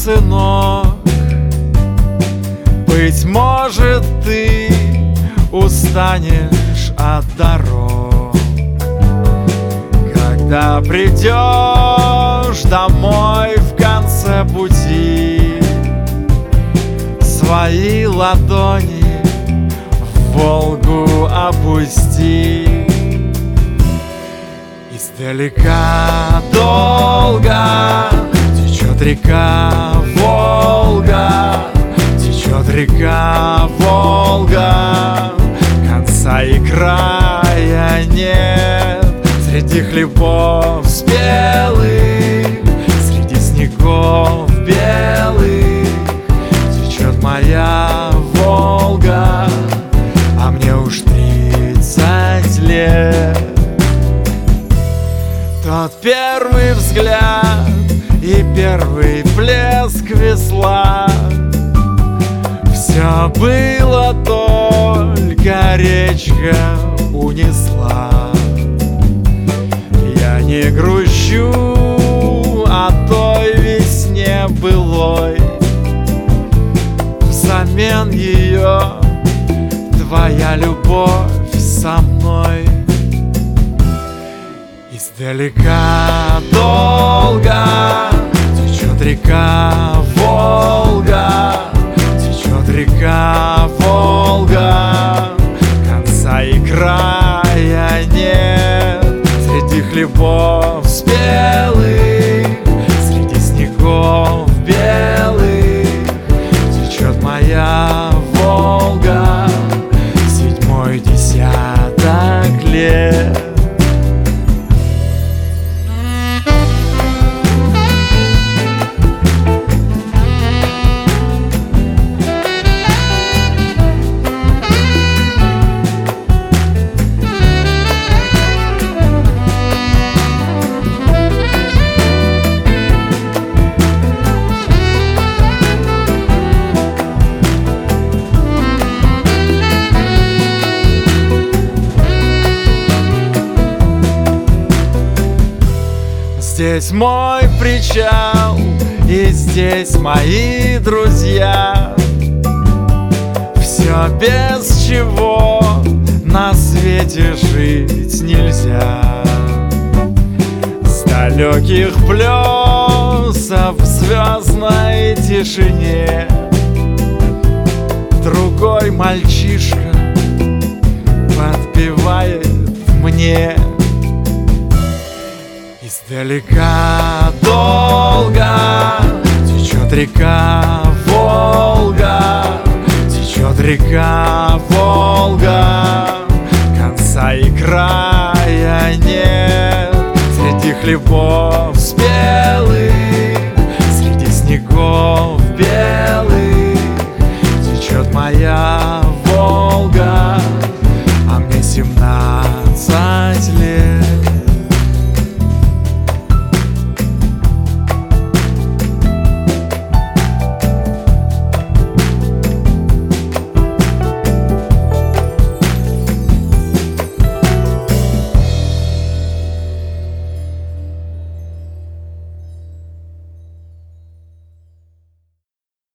сынок. Быть может, ты устанешь от дорог, когда придешь домой в конце пути. Свои ладони в Волгу опусти. Издалека долго течет река Волга, течет река Волга, конца и края нет. Среди хлебов спелых, среди снегов белых течет моя Волга, а мне уж 30 лет. Тот первый взгляд и первый плеск весла, все было, только речка унесла. Я не грущу о той весне былой, взамен ее твоя любовь со мной. Издалека долго течет река Волга, течет река Волга, конца и края нет. Среди хлебов спелых, среди снегов белых течет моя Волга, 7-й десяток лет. Здесь мой причал, и здесь мои друзья. Все, без чего на свете жить нельзя. С далеких плесов в звездной тишине другой мальчишка подпевает мне. Издалека долго течет река Волга, течет река Волга, конца и края нет. Среди хлебов